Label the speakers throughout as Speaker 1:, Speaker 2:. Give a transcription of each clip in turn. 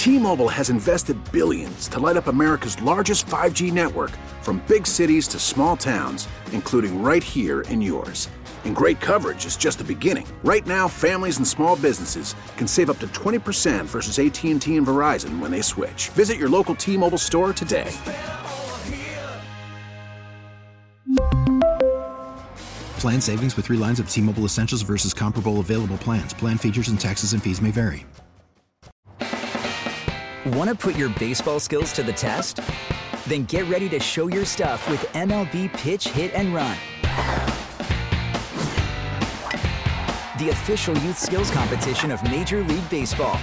Speaker 1: T-Mobile has invested billions to light up America's largest 5G network, from big cities to small towns, including right here in yours. And great coverage is just the beginning. Right now, families and small businesses can save up to 20% versus AT&T and Verizon when they switch. Visit your local T-Mobile store today.
Speaker 2: Plan savings with 3 lines of T-Mobile Essentials versus comparable available plans. Plan features and taxes and fees may vary.
Speaker 3: Want to put your baseball skills to the test? Then get ready to show your stuff with MLB Pitch, Hit, and Run. The official youth skills competition of Major League Baseball.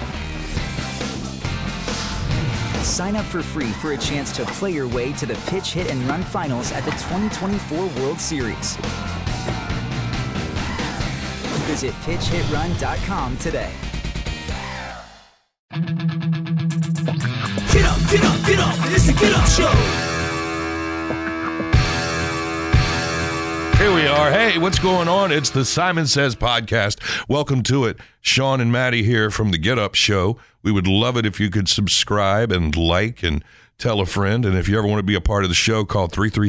Speaker 3: Sign up for free for a chance to play your way to the Pitch, Hit, and Run finals at the 2024 World Series. Visit pitchhitrun.com today.
Speaker 4: Get up, get up, get up. It's a Get Up Show.
Speaker 5: Here we are. Hey, what's going on? It's the Simon Says podcast. Welcome to it. Sean and Maddie here from the Get Up Show. We would love it if you could subscribe and like and tell a friend. And if you ever want to be a part of the show, call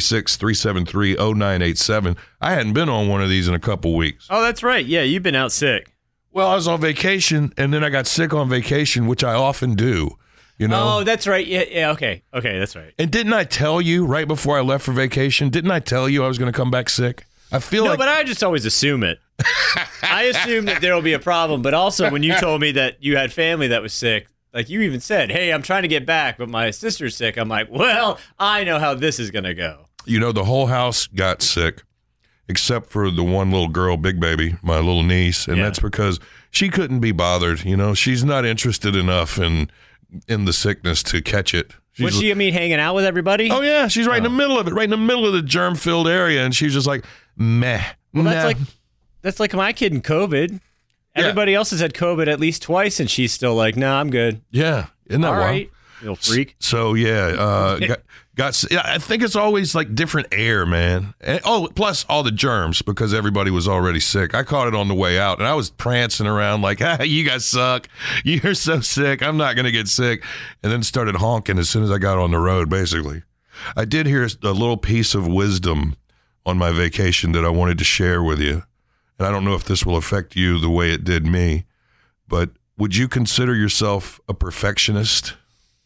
Speaker 5: 336-373-0987. I hadn't been on one of these in a couple weeks.
Speaker 6: Oh, that's right. Yeah, you've been out sick.
Speaker 5: Well, I was on vacation, and then I got sick on vacation, which I often do. You know?
Speaker 6: Oh, that's right. Yeah, okay. Okay, that's right.
Speaker 5: And didn't I tell you right before I left for vacation, didn't I tell you I was going to come back sick? I feel like...
Speaker 6: No, but I just always assume it. I assume that there will be a problem, but also when you told me that you had family that was sick, like you even said, hey, I'm trying to get back, but my sister's sick. I'm like, well, I know how this is going to go.
Speaker 5: You know, the whole house got sick, except for the one little girl, Big Baby, my little niece, and that's because she couldn't be bothered. You know, she's not interested enough in the sickness to catch it.
Speaker 6: Was she, hanging out with everybody?
Speaker 5: Oh, yeah. She's right in the middle of it, right in the middle of the germ-filled area, and she's just like, meh.
Speaker 6: Well, that's like my kid in COVID. Everybody else has had COVID at least twice, and she's still like, no, I'm good.
Speaker 5: Yeah. Isn't that wild?
Speaker 6: Right. You little freak.
Speaker 5: So, yeah, I think it's always like different air, man. And, plus all the germs, because everybody was already sick. I caught it on the way out, and I was prancing around like, you guys suck. You're so sick. I'm not going to get sick. And then started honking as soon as I got on the road, basically. I did hear a little piece of wisdom on my vacation that I wanted to share with you. And I don't know if this will affect you the way it did me, but would you consider yourself a perfectionist?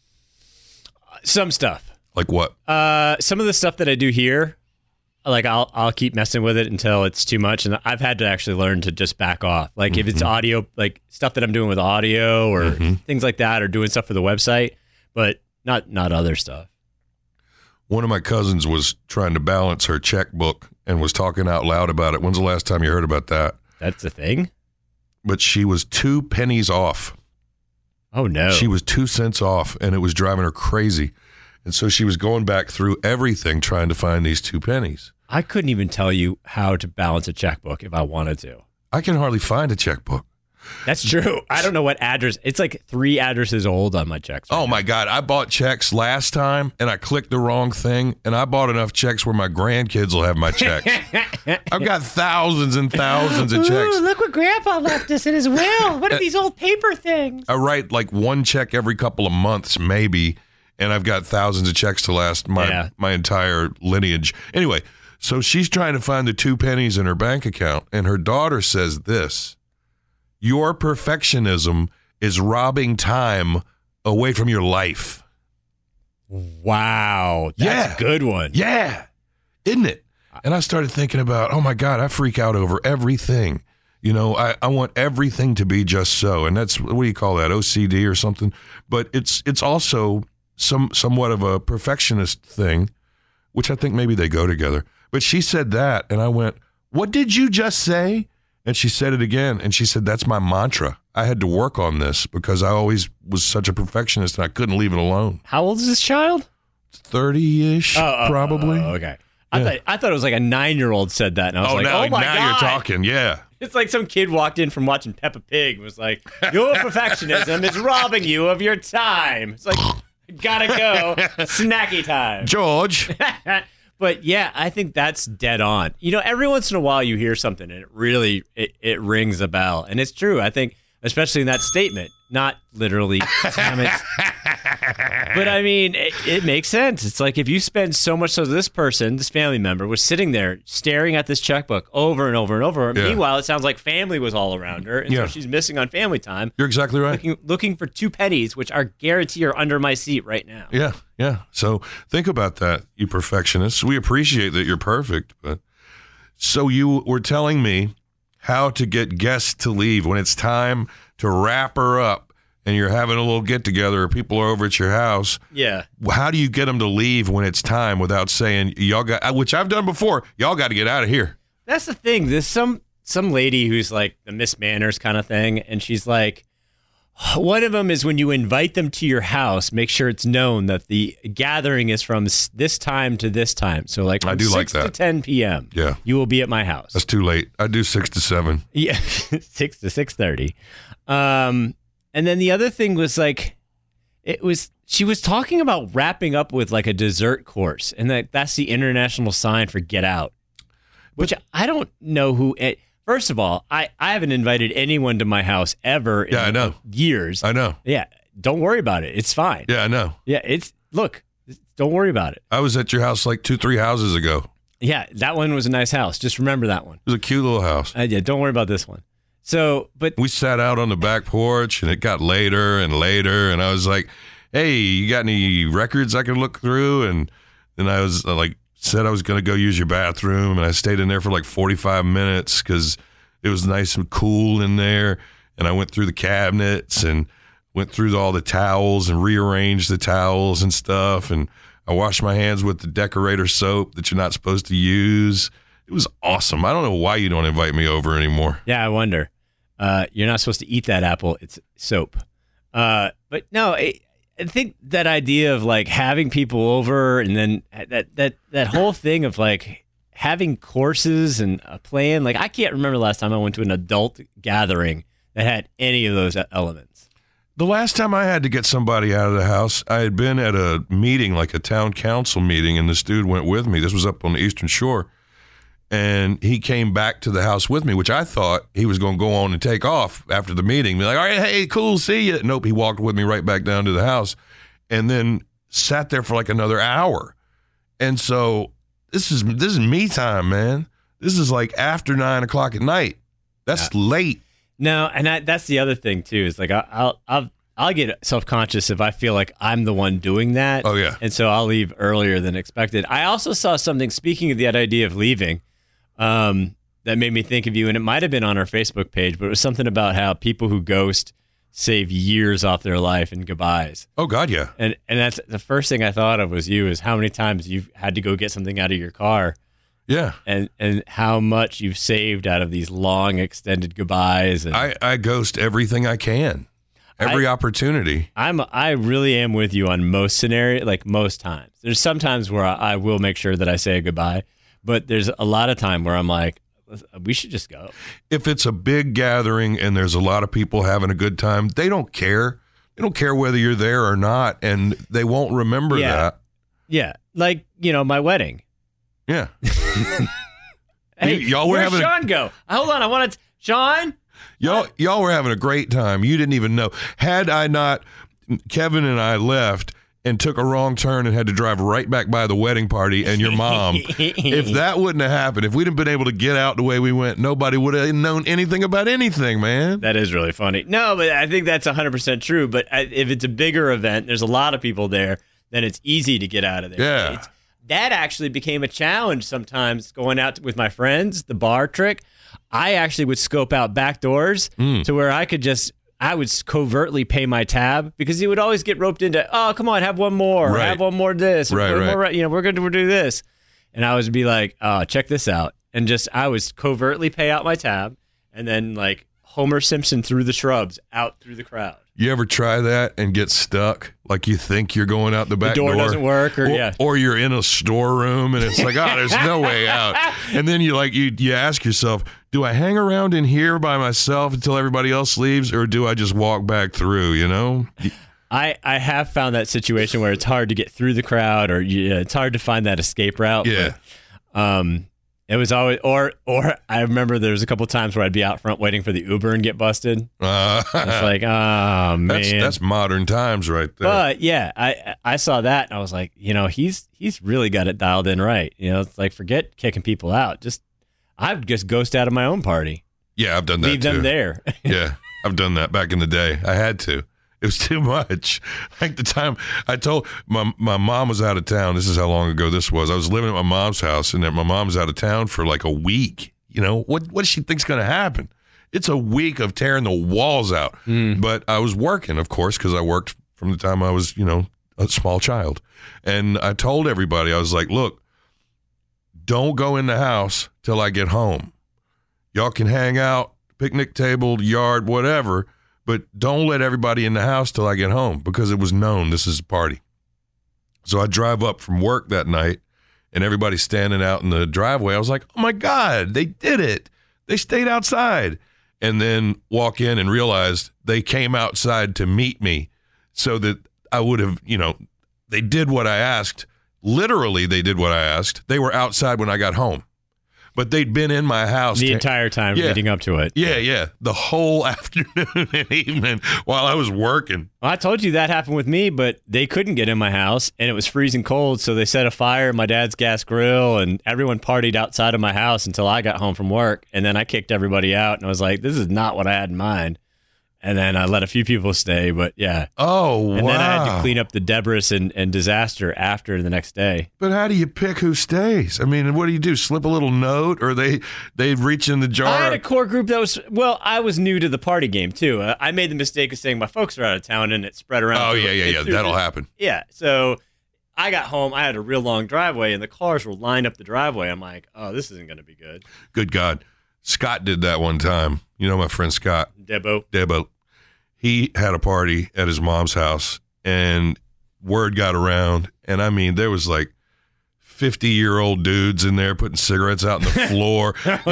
Speaker 6: Some stuff.
Speaker 5: Like what?
Speaker 6: Some of the stuff that I do here, like I'll keep messing with it until it's too much, and I've had to actually learn to just back off. Like if it's audio, like stuff that I'm doing with audio or things like that, or doing stuff for the website, but not other stuff.
Speaker 5: One of my cousins was trying to balance her checkbook and was talking out loud about it. When's the last time you heard about that?
Speaker 6: That's a thing?
Speaker 5: But she was 2 pennies off.
Speaker 6: Oh, no.
Speaker 5: She was 2 cents off, and it was driving her crazy. And so she was going back through everything trying to find these 2 pennies.
Speaker 6: I couldn't even tell you how to balance a checkbook if I wanted to.
Speaker 5: I can hardly find a checkbook.
Speaker 6: That's true. I don't know what address. It's like 3 addresses old on my checks.
Speaker 5: Oh, my God. I bought checks last time, and I clicked the wrong thing, and I bought enough checks where my grandkids will have my checks. I've got thousands and thousands of checks.
Speaker 7: Ooh, look what Grandpa left us in his will. What are these old paper things?
Speaker 5: I write like one check every couple of months, maybe, and I've got thousands of checks to last my entire lineage. Anyway, so she's trying to find the 2 pennies in her bank account, and her daughter says this: your perfectionism is robbing time away from your life.
Speaker 6: Wow. That's a good one.
Speaker 5: Yeah. Isn't it? And I started thinking about, oh my God, I freak out over everything. You know, I want everything to be just so. And that's, what do you call that, OCD or something? But it's also somewhat of a perfectionist thing, which I think maybe they go together. But she said that, and I went, what did you just say? And she said it again, and she said, that's my mantra. I had to work on this because I always was such a perfectionist and I couldn't leave it alone.
Speaker 6: How old is this child?
Speaker 5: 30-ish, probably.
Speaker 6: Okay. I thought it was like a 9-year-old said that, and I was like, oh my God.
Speaker 5: Now you're talking, yeah.
Speaker 6: It's like some kid walked in from watching Peppa Pig and was like, your perfectionism is robbing you of your time. It's like, gotta go. Snacky time.
Speaker 5: George.
Speaker 6: But yeah, I think that's dead on. You know, every once in a while you hear something and it really, it rings a bell. And it's true. I think especially in that statement. Not literally, damn it. But I mean, it makes sense. It's like if you spend so much so this person, this family member, was sitting there staring at this checkbook over and over and over.
Speaker 5: Yeah.
Speaker 6: Meanwhile, it sounds like family was all around her, and so she's missing on family time.
Speaker 5: You're exactly right.
Speaker 6: Looking for 2 pennies, which are guaranteed are under my seat right now.
Speaker 5: Yeah. So think about that, you perfectionists. We appreciate that you're perfect, but so you were telling me how to get guests to leave when it's time to wrap her up and you're having a little get-together or people are over at your house.
Speaker 6: Yeah.
Speaker 5: How do you get them to leave when it's time without saying, y'all got, which I've done before, y'all got to get out of here?
Speaker 6: That's the thing. There's some lady who's like the Miss Manners kind of thing, and she's like, one of them is when you invite them to your house, make sure it's known that the gathering is from this time to this time. So like from 6 to 10 p.m.
Speaker 5: Yeah.
Speaker 6: You will be at my house.
Speaker 5: That's too late. I do 6 to 7.
Speaker 6: Yeah, 6 to 6:30. And then the other thing was like, she was talking about wrapping up with like a dessert course, and that's the international sign for get out, which I don't know who. First of all, I haven't invited anyone to my house ever in years.
Speaker 5: I know.
Speaker 6: Yeah, don't worry about it. It's fine.
Speaker 5: Yeah, I know.
Speaker 6: Yeah, don't worry about it.
Speaker 5: I was at your house like 2-3 houses ago.
Speaker 6: Yeah, that one was a nice house. Just remember that one.
Speaker 5: It was a cute little house.
Speaker 6: Yeah, don't worry about this one. So, but
Speaker 5: we sat out on the back porch, and it got later and later, and I was like, "Hey, you got any records I can look through?" And then I was like, said I was going to go use your bathroom, and I stayed in there for like 45 minutes because it was nice and cool in there. And I went through the cabinets and went through all the towels and rearranged the towels and stuff. And I washed my hands with the decorator soap that you're not supposed to use. It was awesome. I don't know why you don't invite me over anymore.
Speaker 6: Yeah, I wonder. You're not supposed to eat that apple. It's soap. But no, I think that idea of like having people over and then that whole thing of like having courses and a plan. Like I can't remember the last time I went to an adult gathering that had any of those elements.
Speaker 5: The last time I had to get somebody out of the house, I had been at a meeting, like a town council meeting, and this dude went with me. This was up on the Eastern Shore. And he came back to the house with me, which I thought he was going to go on and take off after the meeting. Be like, all right, hey, cool, see you. Nope, he walked with me right back down to the house and then sat there for like another hour. And so this is me time, man. This is like after 9 o'clock at night. That's late.
Speaker 6: No, and that's the other thing too. Is like I'll get self-conscious if I feel like I'm the one doing that.
Speaker 5: Oh yeah.
Speaker 6: And so I'll leave earlier than expected. I also saw something, speaking of that idea of leaving, that made me think of you, and it might have been on our Facebook page, but it was something about how people who ghost save years off their life in goodbyes.
Speaker 5: Oh God, yeah.
Speaker 6: And that's the first thing I thought of was you, is how many times you've had to go get something out of your car.
Speaker 5: Yeah.
Speaker 6: And how much you've saved out of these long extended goodbyes. And
Speaker 5: I ghost everything I can. Every opportunity.
Speaker 6: I really am with you on most scenarios, like most times. There's some times where I will make sure that I say a goodbye, but there's a lot of time where I'm like, we should just go.
Speaker 5: If it's a big gathering and there's a lot of people having a good time, they don't care. They don't care whether you're there or not, and they won't remember that.
Speaker 6: Yeah, like, my wedding.
Speaker 5: Yeah.
Speaker 6: Hey,
Speaker 5: y'all were having
Speaker 6: Sean go? Hold on, I want to... Sean?
Speaker 5: Y'all were having a great time. You didn't even know. Had I not, Kevin and I left and took a wrong turn and had to drive right back by the wedding party and your mom. If that wouldn't have happened, if we'd have been able to get out the way we went, nobody would have known anything about anything, man.
Speaker 6: That is really funny. No, but I think that's 100% true. But if it's a bigger event, there's a lot of people there, then it's easy to get out of there.
Speaker 5: Yeah.
Speaker 6: That actually became a challenge sometimes going out with my friends, the bar trick. I actually would scope out back doors to where I would covertly pay my tab, because he would always get roped into, oh, come on, have one more,
Speaker 5: right.
Speaker 6: Have one more of this,
Speaker 5: right.
Speaker 6: We're going to do this. And I would be like, oh, check this out. And I would covertly pay out my tab and then like Homer Simpson through the shrubs out through the crowd.
Speaker 5: You ever try that and get stuck? Like you think you're going out the back door.
Speaker 6: The door doesn't work,
Speaker 5: or you're in a storeroom and it's like, oh, there's no way out. And then you ask yourself, do I hang around in here by myself until everybody else leaves, or do I just walk back through, I
Speaker 6: have found that situation where it's hard to get through the crowd, or it's hard to find that escape route.
Speaker 5: Yeah.
Speaker 6: But, It was always, or I remember there was a couple times where I'd be out front waiting for the Uber and get busted. It's like, oh man,
Speaker 5: that's modern times right there.
Speaker 6: But yeah, I saw that and I was like, he's really got it dialed in right. It's like, forget kicking people out. I'd just ghost out of my own party.
Speaker 5: Yeah, I've done that.
Speaker 6: Leave them there.
Speaker 5: Yeah, I've done that back in the day. I had to. It was too much. Like the time I told my mom was out of town. This is how long ago this was. I was living at my mom's house, and my mom's out of town for like a week. What does she think's going to happen? It's a week of tearing the walls out. But I was working, of course, because I worked from the time I was, a small child. And I told everybody, I was like, look, don't go in the house till I get home. Y'all can hang out, picnic table, yard, whatever. But don't let everybody in the house till I get home, because it was known this is a party. So I drive up from work that night, and everybody's standing out in the driveway. I was like, oh, my God, they did it. They stayed outside. And then walk in and realized they came outside to meet me so that I would have, they did what I asked. Literally, they did what I asked. They were outside when I got home. But they'd been in my house
Speaker 6: the entire time leading up to it.
Speaker 5: Yeah. The whole afternoon and evening while I was working.
Speaker 6: Well, I told you that happened with me, but they couldn't get in my house, and it was freezing cold, so they set a fire in my dad's gas grill, and everyone partied outside of my house until I got home from work, and then I kicked everybody out, and I was like, this is not what I had in mind. And then I let a few people stay, but yeah.
Speaker 5: Oh, wow.
Speaker 6: And then I had to clean up the debris and disaster after the next day.
Speaker 5: But how do you pick who stays? I mean, what do you do? Slip a little note, or they reach in the jar?
Speaker 6: I had a core group that was, I was new to the party game, too. I made the mistake of saying my folks are out of town, and it spread around.
Speaker 5: Oh, yeah. That'll happen.
Speaker 6: Yeah. So I got home. I had a real long driveway, and the cars were lined up the driveway. I'm like, oh, this isn't going to be good.
Speaker 5: Good God. Scott did that one time. My friend Scott. Debo. He had a party at his mom's house, and word got around. And I mean, there was like 50-year-old dudes in there putting cigarettes out on the floor.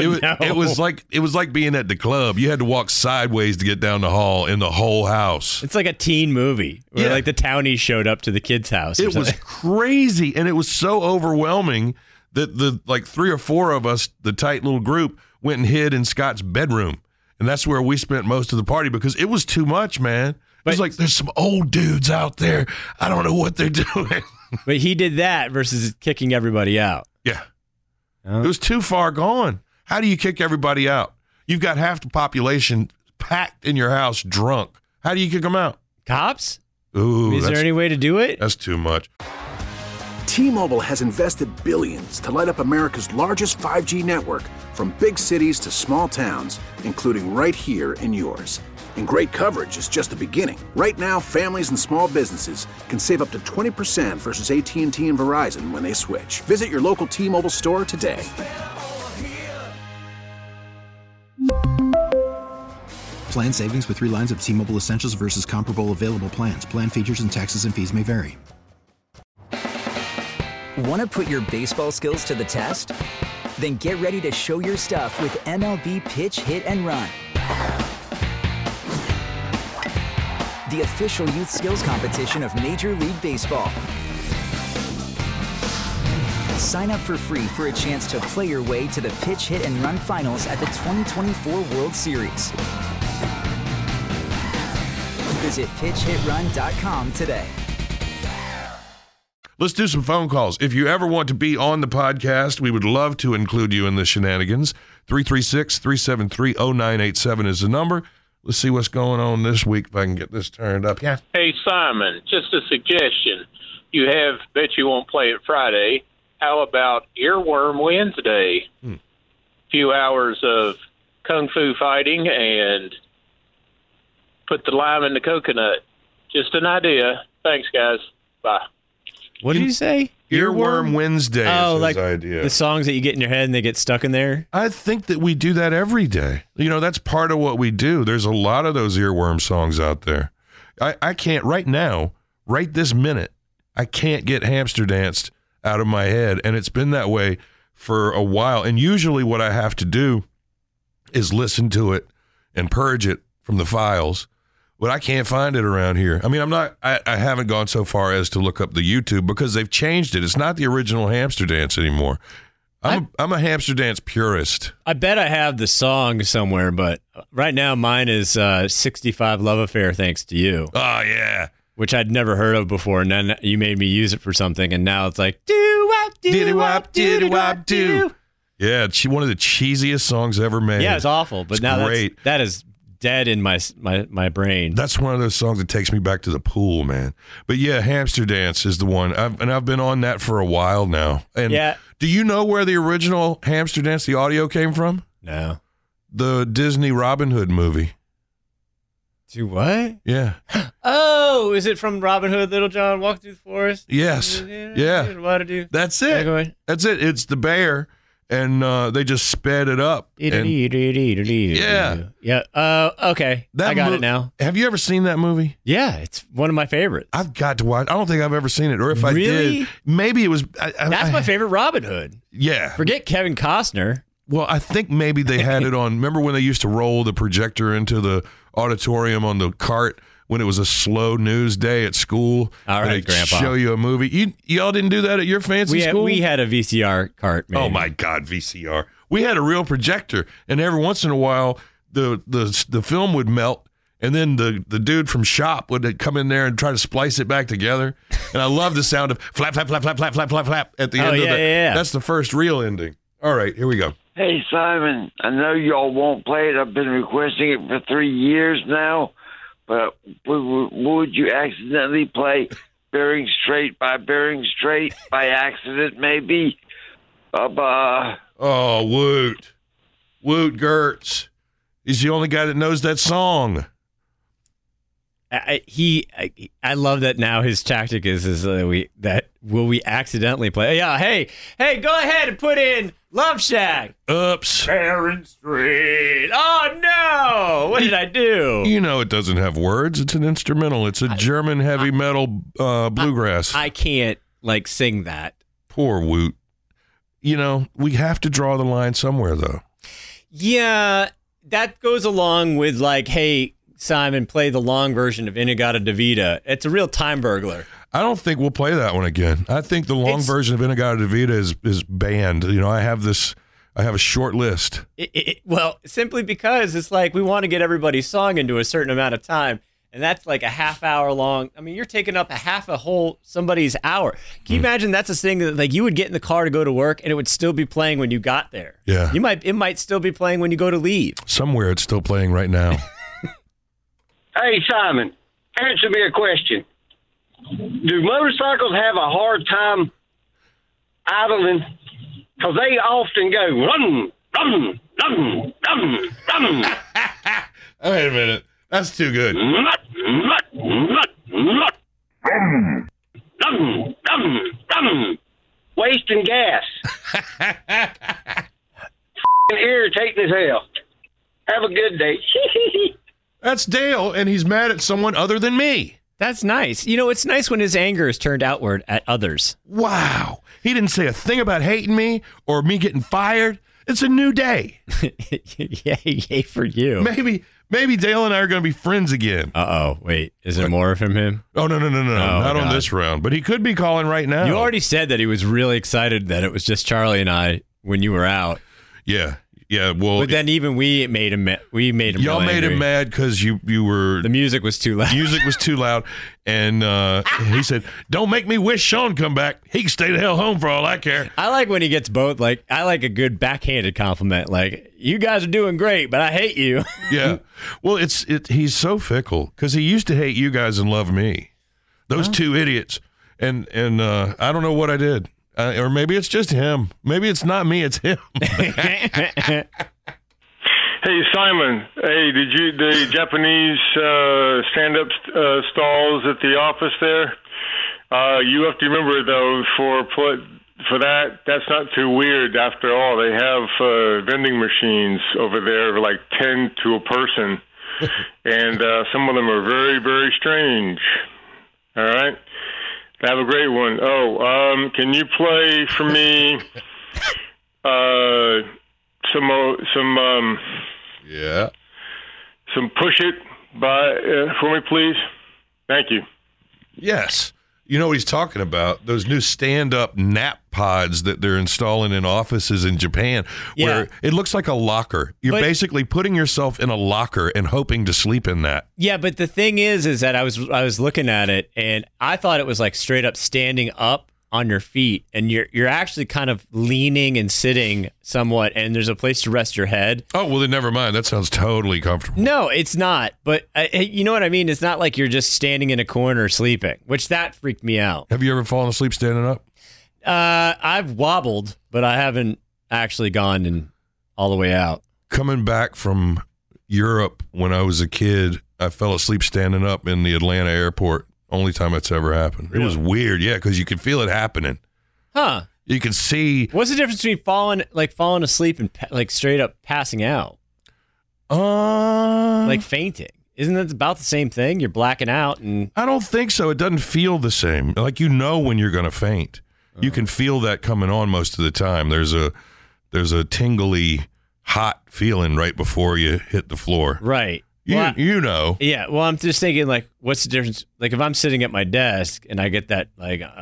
Speaker 5: It was like being at the club. You had to walk sideways to get down the hall in the whole house.
Speaker 6: It's like a teen movie where like the townies showed up to the kid's house.
Speaker 5: It was crazy, and it was so overwhelming that the 3 or 4 of us, the tight little group, went and hid in Scott's bedroom. And that's where we spent most of the party because it was too much, man. It was like, there's some old dudes out there. I don't know what they're doing.
Speaker 6: But he did that versus kicking everybody out.
Speaker 5: Yeah. It was too far gone. How do you kick everybody out? You've got half the population packed in your house drunk. How do you kick them out?
Speaker 6: Cops?
Speaker 5: Ooh,
Speaker 6: is there any way to do it?
Speaker 5: That's too much.
Speaker 1: T-Mobile has invested billions to light up America's largest 5G network, from big cities to small towns, including right here in yours. And great coverage is just the beginning. Right now, families and small businesses can save up to 20% versus AT&T and Verizon when they switch. Visit your local T-Mobile store today.
Speaker 2: Plan savings with 3 lines of T-Mobile Essentials versus comparable available plans. Plan features and taxes and fees may vary.
Speaker 3: Want to put your baseball skills to the test? Then get ready to show your stuff with MLB Pitch, Hit, and Run. The official youth skills competition of Major League Baseball. Sign up for free for a chance to play your way to the Pitch, Hit, and Run finals at the 2024 World Series. Visit pitchhitrun.com today.
Speaker 5: Let's do some phone calls. If you ever want to be on the podcast, we would love to include you in the shenanigans. 336-373-0987 is the number. Let's see what's going on this week if I can get this turned up. Yeah.
Speaker 8: Hey, Simon, just a suggestion. You have Bet You Won't Play It Friday. How about Earworm Wednesday? A few hours of kung fu fighting and put the lime in the coconut. Just an idea. Thanks, guys. Bye.
Speaker 6: What did you say?
Speaker 5: Earworm Wednesday is his idea.
Speaker 6: The songs that you get in your head and they get stuck in there?
Speaker 5: I think that we do that every day. That's part of what we do. There's a lot of those earworm songs out there. I can't right now, right this minute, I can't get Hamster Danced out of my head, and it's been that way for a while. And usually what I have to do is listen to it and purge it from the files. But I can't find it around here. I mean, I haven't gone so far as to look up the YouTube because they've changed it. It's not the original Hamster Dance anymore. I'm a hamster dance purist.
Speaker 6: I bet I have the song somewhere, but right now mine is 65 Love Affair, Thanks to You.
Speaker 5: Oh, yeah.
Speaker 6: Which I'd never heard of before, and then you made me use it for something, and now it's like, do-wop, do-wop, do-wop, do.
Speaker 5: Yeah, one of the cheesiest songs ever made.
Speaker 6: Yeah, it's awful, but
Speaker 5: it's
Speaker 6: now
Speaker 5: great.
Speaker 6: that is dead in my brain.
Speaker 5: That's one of those songs that takes me back to the pool, man. But yeah, Hamster Dance is the one. I've been on that for a while now. And
Speaker 6: yeah.
Speaker 5: Do you know where the original Hamster Dance, the audio came from?
Speaker 6: No.
Speaker 5: The Disney Robin Hood movie.
Speaker 6: Do what?
Speaker 5: Yeah.
Speaker 6: Oh, is it from Robin Hood, Little John walked through the forest?
Speaker 5: Yes. Yeah.
Speaker 6: What to do?
Speaker 5: That's it.
Speaker 6: Yeah,
Speaker 5: that's it. It's the bear, and they just sped it up.
Speaker 6: Yeah. Okay. I got it now.
Speaker 5: Have you ever seen that movie?
Speaker 6: Yeah, it's one of my favorites.
Speaker 5: I've got to watch. I don't think I've ever seen it, or if I did, maybe it was.
Speaker 6: That's my favorite Robin Hood.
Speaker 5: Yeah.
Speaker 6: Forget Kevin Costner.
Speaker 5: Well, I think maybe they had it on. Remember when they used to roll the projector into the auditorium on the cart when it was a slow news day at school?
Speaker 6: All right, Grandpa.
Speaker 5: Show you a movie. Y'all didn't do that at your fancy school?
Speaker 6: We had a VCR cart. Maybe.
Speaker 5: Oh my God, VCR. We had a real projector, and every once in a while, the film would melt, and then the dude from Shop would come in there and try to splice it back together. And I love the sound of flap, flap, flap, flap, flap, flap, flap, flap at the end of that.
Speaker 6: Yeah.
Speaker 5: That's the first real ending. All right, here we go.
Speaker 9: Hey, Simon, I know y'all won't play it. I've been requesting it for 3 years now, but would you accidentally play Bering Strait by accident, maybe?
Speaker 5: Oh, Woot. Woot Gertz. He's the only guy that knows that song.
Speaker 6: I love that now his tactic is will we accidentally play? Yeah, hey, go ahead and put in Love Shack.
Speaker 5: Oops.
Speaker 6: Bering Strait. Oh no! What did I do?
Speaker 5: You know it doesn't have words. It's an instrumental. It's a German heavy metal bluegrass.
Speaker 6: I can't sing that.
Speaker 5: Poor Woot. You know, we have to draw the line somewhere though.
Speaker 6: Yeah, that goes along with hey, Simon, play the long version of In-A-Gadda-Da-Vida. It's a real time burglar.
Speaker 5: I don't think we'll play that one again. I think the long version of In-A-Gadda-Da-Vida is banned. You know, I have a short list.
Speaker 6: Well, simply because it's we want to get everybody's song into a certain amount of time, and that's a half hour long. I mean, you're taking up somebody's hour. Can you imagine that's a thing that you would get in the car to go to work, and it would still be playing when you got there?
Speaker 5: Yeah.
Speaker 6: It might still be playing when you go to leave.
Speaker 5: Somewhere it's still playing right now.
Speaker 10: Hey, Simon, answer me a question. Do motorcycles have a hard time idling? Because they often go, run, run, run, run, run.
Speaker 5: Wait a minute. That's too good.
Speaker 10: Nut, nut, nut, nut. Run, run, run, run. Wasting gas. Irritating as hell. Have a good day.
Speaker 5: That's Dale, and he's mad at someone other than me.
Speaker 6: That's nice. You know, it's nice when his anger is turned outward at others.
Speaker 5: Wow. He didn't say a thing about hating me or me getting fired. It's a new day.
Speaker 6: Yay for you.
Speaker 5: Maybe Dale and I are going to be friends again.
Speaker 6: Uh-oh. Wait, is there more from him?
Speaker 5: Oh, no. Not on this round. But he could be calling right now.
Speaker 6: You already said that he was really excited that it was just Charlie and I when you were out.
Speaker 5: Yeah. Yeah, well,
Speaker 6: but then even we made him.
Speaker 5: Y'all made him mad because you were.
Speaker 6: The music was too loud.
Speaker 5: Music was too loud, and he said, "Don't make me wish Sean come back. He can stay the hell home for all I care."
Speaker 6: I like when he gets both. I like a good backhanded compliment. You guys are doing great, but I hate you.
Speaker 5: Yeah, well, he's so fickle because he used to hate you guys and love me. Those two idiots, and I don't know what I did. Or maybe it's just him. Maybe it's not me, it's him.
Speaker 11: Hey, Simon. Hey, the Japanese stand-up stalls at the office there? You have to remember, though, for that's not too weird after all. They have vending machines over there, 10 to a person. And some of them are very, very strange. All right? Have a great one. Oh, can you play for me some Push It for me, please? Thank you.
Speaker 5: Yes. You know what he's talking about? Those new stand-up nap pods that they're installing in offices in Japan, where it looks like a locker. You're basically putting yourself in a locker and hoping to sleep in that.
Speaker 6: Yeah, but the thing is that I was looking at it, and I thought it was like straight up standing up on your feet, and you're actually kind of leaning and sitting somewhat, and there's a place to rest your head.
Speaker 5: Oh, well, then never mind. That sounds totally comfortable.
Speaker 6: No, it's not. But you know what I mean? It's not like you're just standing in a corner sleeping, which that freaked me out.
Speaker 5: Have you ever fallen asleep standing up?
Speaker 6: I've wobbled, but I haven't actually gone all the way out.
Speaker 5: Coming back from Europe when I was a kid, I fell asleep standing up in the Atlanta airport. Only time that's ever happened. Really? It was weird, yeah, because you could feel it happening.
Speaker 6: Huh.
Speaker 5: You can see.
Speaker 6: What's the difference between falling asleep and like straight up passing out? Like fainting. Isn't that about the same thing? You're blacking out, and
Speaker 5: I don't think so. It doesn't feel the same. Like you know when you're going to faint. You can feel that coming on most of the time. There's a tingly, hot feeling right before you hit the floor.
Speaker 6: Right.
Speaker 5: You know.
Speaker 6: Yeah, well, I'm just thinking, like, what's the difference? Like, if I'm sitting at my desk and I get that, like, like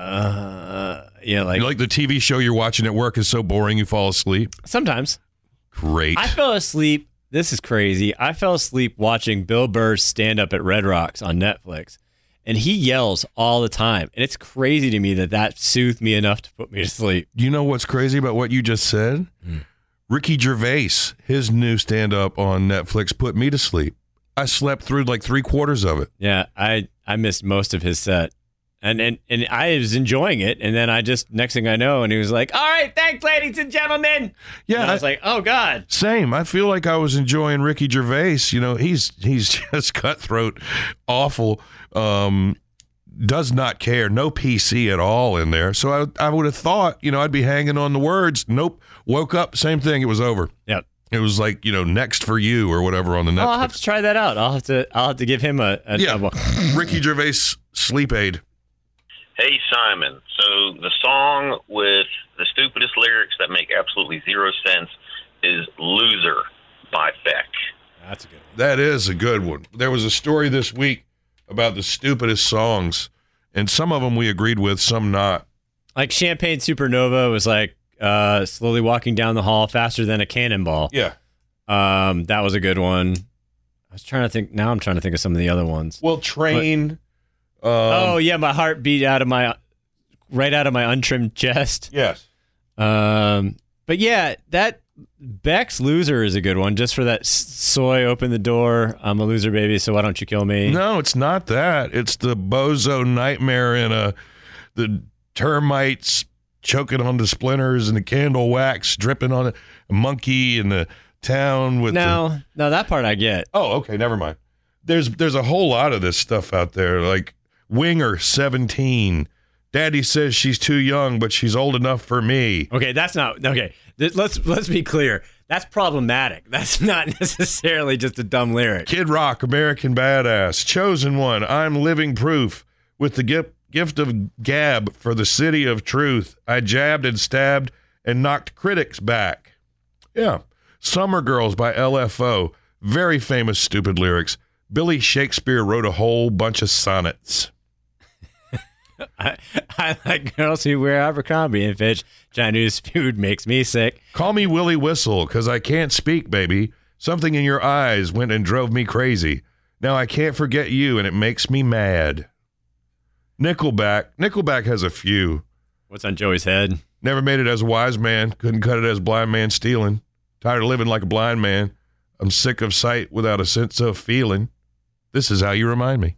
Speaker 5: the TV show you're watching at work is so boring you fall asleep?
Speaker 6: Sometimes.
Speaker 5: Great.
Speaker 6: I fell asleep. This is crazy. I fell asleep watching Bill Burr's stand-up at Red Rocks on Netflix, and he yells all the time, and it's crazy to me that soothed me enough to put me to sleep.
Speaker 5: You know what's crazy about what you just said? Ricky Gervais, his new stand-up on Netflix put me to sleep. I slept through like 3/4 of it.
Speaker 6: Yeah, I missed most of his set. And I was enjoying it, and then next thing I know, and he was like, "All right, thanks, ladies and gentlemen." Yeah, and I was like, "Oh God."
Speaker 5: Same. I feel like I was enjoying Ricky Gervais. You know, he's just cutthroat, awful, does not care, no PC at all in there. So I would have thought, I'd be hanging on the words. Nope. Woke up, same thing. It was over.
Speaker 6: Yep.
Speaker 5: It was like, next for you or whatever on the Netflix.
Speaker 6: I'll have to try that out. I'll have to give him a
Speaker 5: Ricky Gervais sleep aid.
Speaker 12: Hey, Simon. So the song with the stupidest lyrics that make absolutely zero sense is Loser by Beck.
Speaker 6: That's a good one.
Speaker 5: That is a good one. There was a story this week about the stupidest songs, and some of them we agreed with, some not.
Speaker 6: Like Champagne Supernova was like slowly walking down the hall faster than a cannonball.
Speaker 5: Yeah.
Speaker 6: That was a good one. I was trying to think. Now I'm trying to think of some of the other ones.
Speaker 5: Well, Train.
Speaker 6: My heart beat right out of my untrimmed chest.
Speaker 5: Yes.
Speaker 6: But yeah, that Beck's Loser is a good one. Just for that soy, open the door. I'm a loser, baby. So why don't you kill me?
Speaker 5: No, it's not that. It's the bozo nightmare in the termites choking on the splinters and the candle wax dripping on a monkey in the town with.
Speaker 6: No, that part I get.
Speaker 5: Oh, okay, never mind. There's a whole lot of this stuff out there, like Winger 17. Daddy says she's too young, but she's old enough for me.
Speaker 6: Okay, that's not okay. Let's be clear. That's problematic. That's not necessarily just a dumb lyric.
Speaker 5: Kid Rock, American Badass, Chosen One, I'm living proof. With the gift of gab for the city of truth, I jabbed and stabbed and knocked critics back. Yeah. Summer Girls by LFO. Very famous stupid lyrics. Billy Shakespeare wrote a whole bunch of sonnets.
Speaker 6: I like girls who wear Abercrombie and Fitch. Chinese food makes me sick.
Speaker 5: Call me Willie Whistle, 'cause I can't speak, baby. Something in your eyes went and drove me crazy. Now I can't forget you, and it makes me mad. Nickelback. Nickelback has a few.
Speaker 6: What's on Joey's head?
Speaker 5: Never made it as a wise man. Couldn't cut it as blind man stealing. Tired of living like a blind man. I'm sick of sight without a sense of feeling. This is how you remind me.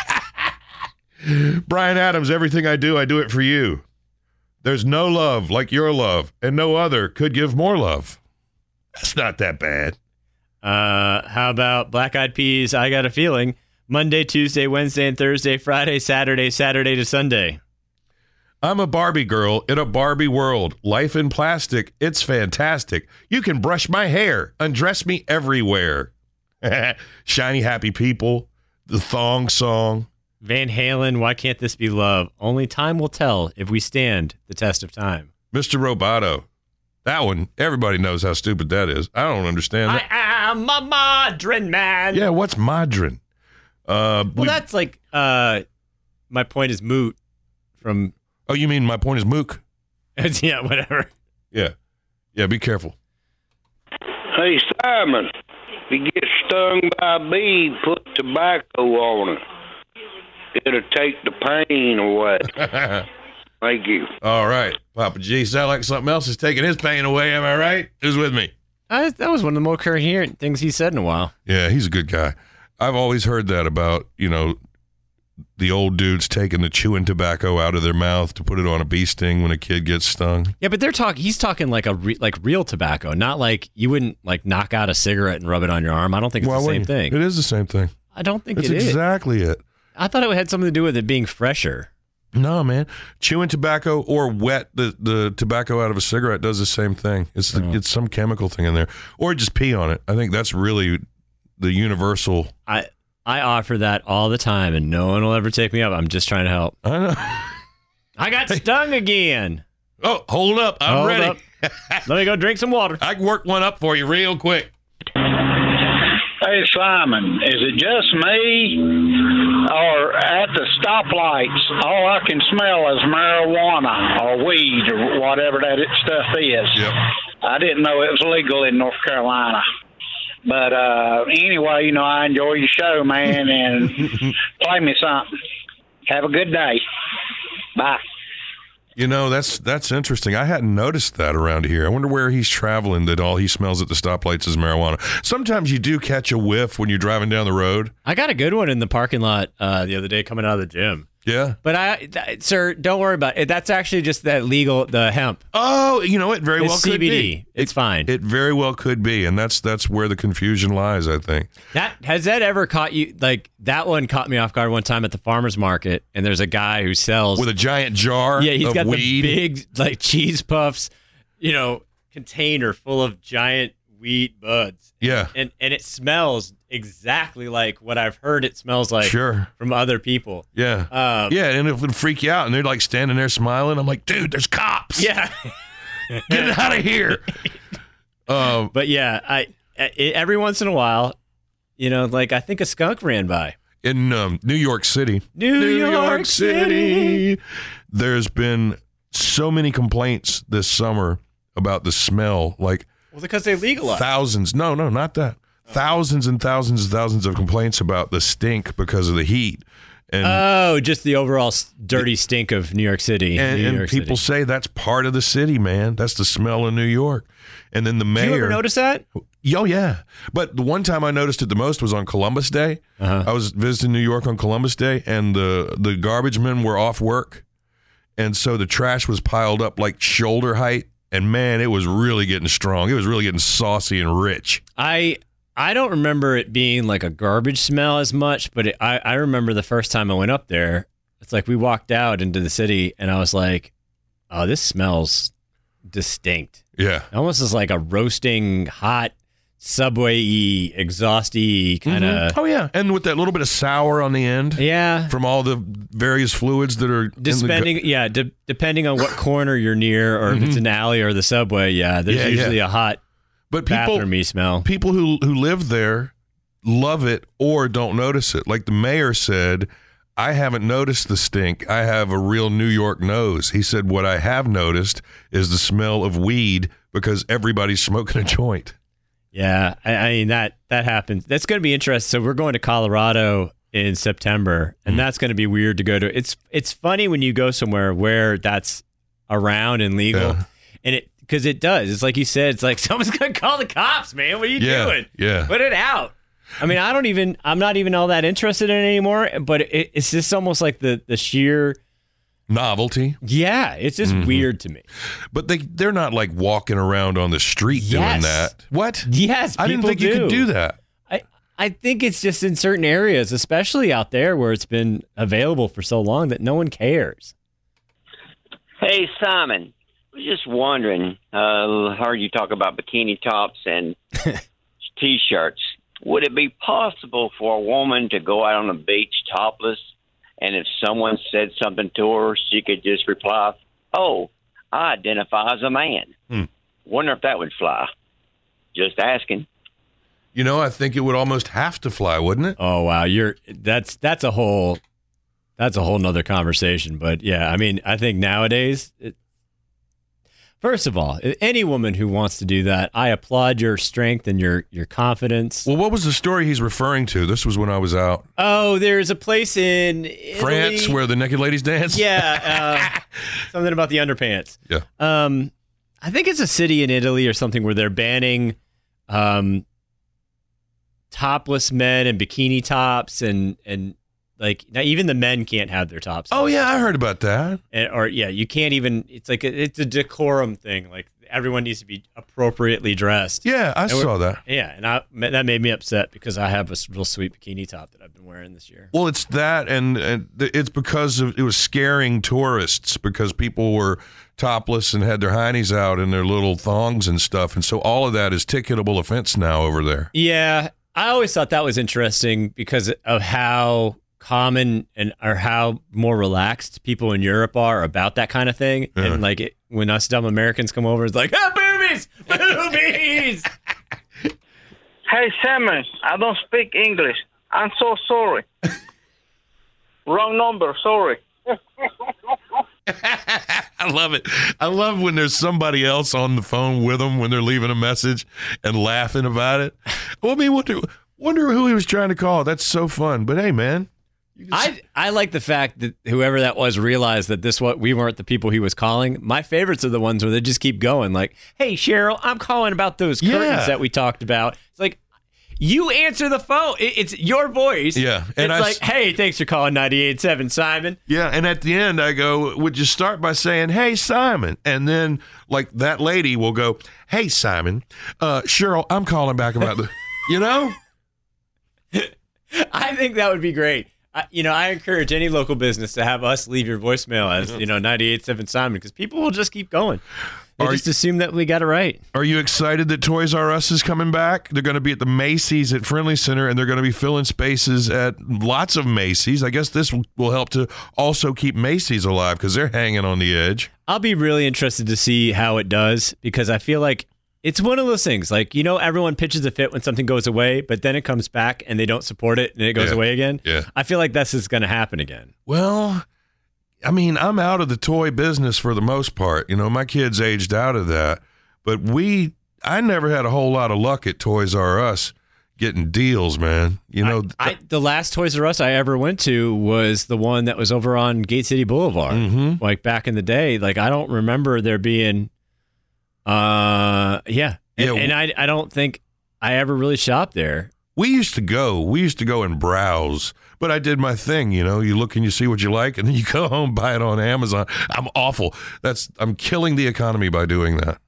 Speaker 5: Bryan Adams, everything I do it for you. There's no love like your love, and no other could give more love. That's not that bad.
Speaker 6: How about Black Eyed Peas, I Got a Feeling? Monday, Tuesday, Wednesday, and Thursday, Friday, Saturday to Sunday.
Speaker 5: I'm a Barbie girl in a Barbie world. Life in plastic, it's fantastic. You can brush my hair, undress me everywhere. Shiny Happy People, the Thong Song.
Speaker 6: Van Halen, Why Can't This Be Love? Only time will tell if we stand the test of time.
Speaker 5: Mr. Roboto. That one, everybody knows how stupid that is. I don't understand that.
Speaker 6: I am a modern man.
Speaker 5: Yeah, what's modern?
Speaker 6: Well, that's like, my point is moot. from.
Speaker 5: Oh, you mean my point is mook?
Speaker 6: Yeah, whatever.
Speaker 5: Yeah. Yeah, be careful.
Speaker 13: Hey, Simon, if you get stung by a bee, put tobacco on it. It'll take the pain away. Thank you.
Speaker 5: All right. Papa G, sound like something else is taking his pain away. Am I right? Who's with me?
Speaker 6: That was one of the more coherent things he said in a while.
Speaker 5: Yeah, he's a good guy. I've always heard that about, the old dudes taking the chewing tobacco out of their mouth to put it on a bee sting when a kid gets stung.
Speaker 6: Yeah, but he's talking like real tobacco, not like you wouldn't like knock out a cigarette and rub it on your arm. I don't think it's the same thing.
Speaker 5: It is the same thing.
Speaker 6: I don't think
Speaker 5: That's
Speaker 6: it is.
Speaker 5: exactly it.
Speaker 6: I thought it had something to do with it being fresher.
Speaker 5: No, man. Chewing tobacco or wet the tobacco out of a cigarette does the same thing. It's it's some chemical thing in there. Or just pee on it. I think that's really the universal.
Speaker 6: I offer that all the time, and no one will ever take me up. I'm just trying to help.
Speaker 5: I know.
Speaker 6: I got stung again.
Speaker 5: Oh, hold up. I'm ready.
Speaker 6: Let me go drink some water.
Speaker 5: I can work one up for you real quick.
Speaker 14: Hey, Simon, is it just me, or at the stoplights, all I can smell is marijuana or weed or whatever that stuff is?
Speaker 5: Yep.
Speaker 14: I didn't know it was legal in North Carolina. But anyway, I enjoy your show, man, and play me something. Have a good day. Bye.
Speaker 5: That's interesting. I hadn't noticed that around here. I wonder where he's traveling that all he smells at the stoplights is marijuana. Sometimes you do catch a whiff when you're driving down the road.
Speaker 6: I got a good one in the parking lot the other day coming out of the gym.
Speaker 5: Yeah.
Speaker 6: But sir, don't worry about it. That's actually just the hemp.
Speaker 5: Oh, it very well could
Speaker 6: CBD.
Speaker 5: be.
Speaker 6: It's fine.
Speaker 5: It very well could be, and that's where the confusion lies, I think.
Speaker 6: Has that ever caught you? Like, that one caught me off guard one time at the farmer's market, and there's a guy who sells
Speaker 5: with a giant jar.
Speaker 6: Yeah, he's
Speaker 5: of
Speaker 6: got
Speaker 5: weed.
Speaker 6: the big cheese puffs, container full of giant weed buds.
Speaker 5: Yeah.
Speaker 6: And it smells exactly like what I've heard it smells like from other people.
Speaker 5: Yeah. And it would freak you out, and they're like standing there smiling. I'm like, dude, there's cops.
Speaker 6: Yeah.
Speaker 5: Get it out of here.
Speaker 6: But yeah, I every once in a while, I think a skunk ran by.
Speaker 5: In New York City.
Speaker 6: New York City.
Speaker 5: There's been so many complaints this summer about the smell. Like,
Speaker 6: well, because they legalized.
Speaker 5: Thousands. No, not that. Thousands and thousands and thousands of complaints about the stink because of the heat. And
Speaker 6: just the overall dirty stink of New York City.
Speaker 5: And people say that's part of the city, man. That's the smell of New York. And then the mayor.
Speaker 6: Did you ever notice that?
Speaker 5: Oh, yeah. But the one time I noticed it the most was on Columbus Day. I was visiting New York on Columbus Day, and the garbage men were off work. And so the trash was piled up like shoulder height. And, man, it was really getting strong. It was really getting saucy and rich.
Speaker 6: I don't remember it being like a garbage smell as much, but I remember the first time I went up there, it's like we walked out into the city, and I was like, oh, this smells distinct.
Speaker 5: Yeah.
Speaker 6: Almost as like a roasting, hot, Subway-y, exhausty kind of.
Speaker 5: Oh, yeah. And with that little bit of sour on the end.
Speaker 6: Yeah.
Speaker 5: From all the various fluids that are.
Speaker 6: Depending on what corner you're near, or if it's an alley or the Subway, there's usually a hot bathroom-y smell.
Speaker 5: People who live there love it or don't notice it. Like the mayor said, I haven't noticed the stink. I have a real New York nose. He said, what I have noticed is the smell of weed because everybody's smoking a joint.
Speaker 6: Yeah, I mean, that happens. That's going to be interesting. So we're going to Colorado in September, and that's going to be weird to go to. It's funny when you go somewhere where that's around and legal, and because it does. It's like you said, it's like someone's going to call the cops, man. What are you doing?
Speaker 5: Yeah.
Speaker 6: Put it out. I mean, I'm not even all that interested in it anymore, but it's just almost like the sheer
Speaker 5: novelty.
Speaker 6: Yeah, it's just weird to me.
Speaker 5: But they're not like walking around on the street doing that. What?
Speaker 6: Yes,
Speaker 5: I didn't think you could do that.
Speaker 6: I think it's just in certain areas, especially out there where it's been available for so long that no one cares.
Speaker 15: Hey, Simon, I was just wondering, heard you talk about bikini tops and T-shirts. Would it be possible for a woman to go out on the beach topless, and if someone said something to her, she could just reply, oh, I identify as a man? Wonder if that would fly. Just asking.
Speaker 5: I think it would almost have to fly, wouldn't it?
Speaker 6: Oh, wow. That's a whole That's a whole nother conversation. But yeah, I mean, I think nowadays, first of all, any woman who wants to do that, I applaud your strength and your confidence.
Speaker 5: Well, what was the story he's referring to? This was when I was out.
Speaker 6: Oh, there's a place in Italy.
Speaker 5: France where the naked ladies dance?
Speaker 6: Yeah. Something about the underpants.
Speaker 5: Yeah.
Speaker 6: I think it's a city in Italy or something where they're banning topless men and bikini tops and like now even the men can't have their tops.
Speaker 5: Oh yeah, I heard about that.
Speaker 6: You can't even. It's like it's a decorum thing. Like everyone needs to be appropriately dressed.
Speaker 5: Yeah, I saw that.
Speaker 6: Yeah, and that made me upset because I have a real sweet bikini top that I've been wearing this year.
Speaker 5: Well, it's that, and it's because it was scaring tourists because people were topless and had their heinies out and their little thongs and stuff, and so all of that is ticketable offense now over there.
Speaker 6: Yeah, I always thought that was interesting because of how common or how more relaxed people in Europe are about that kind of thing.
Speaker 5: Yeah.
Speaker 6: And like when us dumb Americans come over, it's like, boobies, boobies.
Speaker 16: Hey, Simon, I don't speak English. I'm so sorry. Wrong number, sorry.
Speaker 5: I love it. I love when there's somebody else on the phone with them when they're leaving a message and laughing about it. Well, I mean, wonder who he was trying to call. That's so fun. But hey, man.
Speaker 6: I like the fact that whoever that was realized that we weren't the people he was calling. My favorites are the ones where they just keep going. Like, hey, Cheryl, I'm calling about those curtains that we talked about. It's like, you answer the phone. It's your voice.
Speaker 5: Yeah. And
Speaker 6: it's like, hey, thanks for calling 98.7, Simon.
Speaker 5: Yeah. And at the end, I go, would you start by saying, hey, Simon? And then, like, that lady will go, hey, Simon, Cheryl, I'm calling back about the, you know?
Speaker 6: I think that would be great. I encourage any local business to have us leave your voicemail as, 98.7 Simon, because people will just keep going. They just assume that we got it right.
Speaker 5: Are you excited that Toys R Us is coming back? They're going to be at the Macy's at Friendly Center, and they're going to be filling spaces at lots of Macy's. I guess this will help to also keep Macy's alive because they're hanging on the edge.
Speaker 6: I'll be really interested to see how it does because I feel like it's one of those things, like, everyone pitches a fit when something goes away, but then it comes back and they don't support it and it goes away again.
Speaker 5: Yeah.
Speaker 6: I feel like this is going to happen again.
Speaker 5: Well, I mean, I'm out of the toy business for the most part. My kids aged out of that. But I never had a whole lot of luck at Toys R Us getting deals, man.
Speaker 6: The last Toys R Us I ever went to was the one that was over on Gate City Boulevard.
Speaker 5: Mm-hmm.
Speaker 6: Like back in the day. Like, I don't remember there being... And I don't think I ever really shopped there.
Speaker 5: We used to go and browse, but I did my thing. You look and you see what you like, and then you go home, buy it on Amazon. I'm awful. I'm killing the economy by doing that.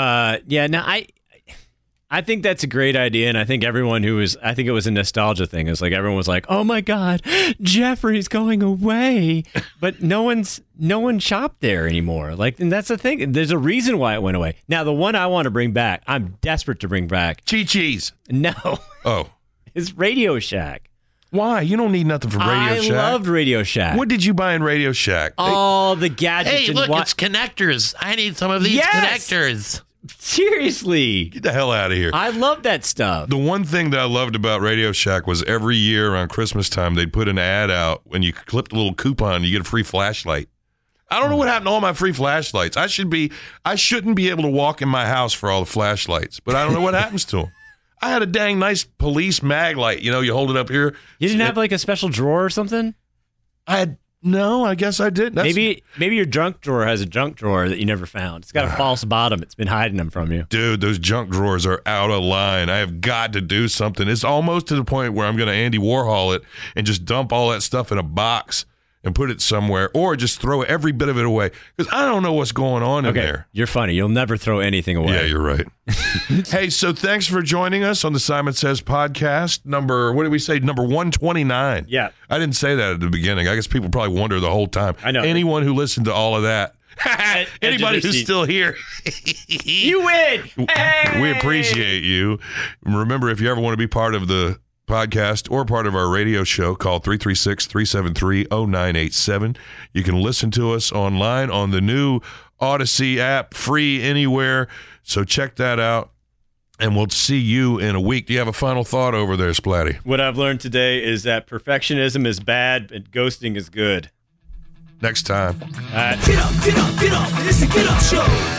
Speaker 6: I think that's a great idea, and I think I think it was a nostalgia thing. It's like everyone was like, "Oh my God, Jeffrey's going away," but no one shopped there anymore. Like, and that's the thing. There's a reason why it went away. Now, the one I want to bring back, I'm desperate to bring back.
Speaker 5: Chi-Chi's.
Speaker 6: No.
Speaker 5: Oh.
Speaker 6: It's Radio Shack.
Speaker 5: Why? You don't need nothing from Radio Shack.
Speaker 6: I loved Radio Shack.
Speaker 5: What did you buy in Radio Shack?
Speaker 6: All the gadgets.
Speaker 17: Hey, look, it's connectors. I need some of these connectors.
Speaker 6: Seriously.
Speaker 5: Get the hell out of here.
Speaker 6: I love that stuff.
Speaker 5: The one thing that I loved about Radio Shack was every year around Christmas time, they'd put an ad out. When you clip the little coupon, you get a free flashlight. I don't know what happened to all my free flashlights. I shouldn't be able to walk in my house for all the flashlights, but I don't know what happens to them. I had a dang nice police mag light. You hold it up here.
Speaker 6: You didn't have like a special drawer or something?
Speaker 5: No, I guess I did.
Speaker 6: Maybe your junk drawer has a junk drawer that you never found. It's got a false bottom. It's been hiding them from you.
Speaker 5: Dude, those junk drawers are out of line. I have got to do something. It's almost to the point where I'm going to Andy Warhol it and just dump all that stuff in a box and put it somewhere, or just throw every bit of it away because I don't know what's going on in there.
Speaker 6: You're funny. You'll never throw anything away.
Speaker 5: Yeah, you're right. Hey, so thanks for joining us on the Simon Says podcast. Number 129.
Speaker 6: Yeah.
Speaker 5: I didn't say that at the beginning. I guess people probably wonder the whole time.
Speaker 6: I know.
Speaker 5: Anyone who listened to all of that. Anybody who's still here.
Speaker 6: You win. Hey!
Speaker 5: We appreciate you. Remember, if you ever want to be part of the podcast or part of our radio show, call 336-373-0987. You can listen to us online on the new Odyssey app, free anywhere. So check that out. and we'll see you in a week. Do you have a final thought over there, Splatty?
Speaker 6: What I've learned today is that perfectionism is bad, and ghosting is good.
Speaker 5: Next time.
Speaker 4: Get up, get up, get up. It's a Get Up Show.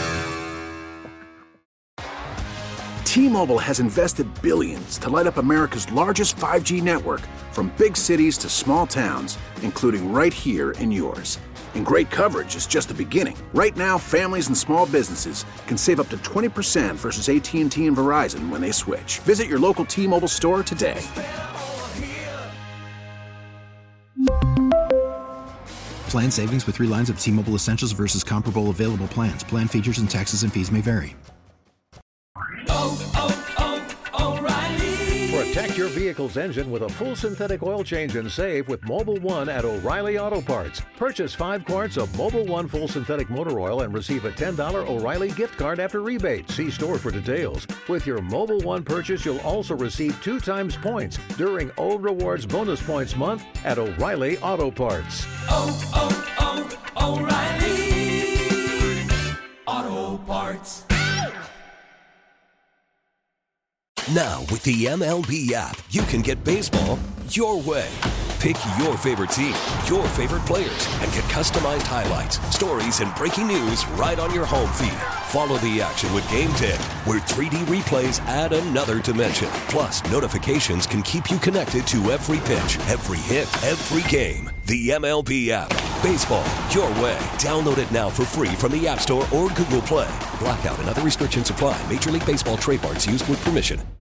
Speaker 1: T-Mobile has invested billions to light up America's largest 5G network, from big cities to small towns, including right here in yours. And great coverage is just the beginning. Right now, families and small businesses can save up to 20% versus AT&T and Verizon when they switch. Visit your local T-Mobile store today.
Speaker 2: Plan savings with 3 lines of T-Mobile Essentials versus comparable available plans. Plan features and taxes and fees may vary.
Speaker 18: Protect your vehicle's engine with a full synthetic oil change and save with Mobil 1 at O'Reilly Auto Parts. Purchase 5 quarts of Mobil 1 full synthetic motor oil and receive a $10 O'Reilly gift card after rebate. See store for details. With your Mobil 1 purchase, you'll also receive 2 times points during O Rewards Bonus Points Month at O'Reilly Auto Parts.
Speaker 4: O'Reilly Auto Parts.
Speaker 19: Now, with the MLB app, you can get baseball your way. Pick your favorite team, your favorite players, and get customized highlights, stories, and breaking news right on your home feed. Follow the action with Game 10, where 3D replays add another dimension. Plus, notifications can keep you connected to every pitch, every hit, every game. The MLB app. Baseball your way. Download it now for free from the App Store or Google Play. Blackout and other restrictions apply. Major League Baseball trademarks used with permission.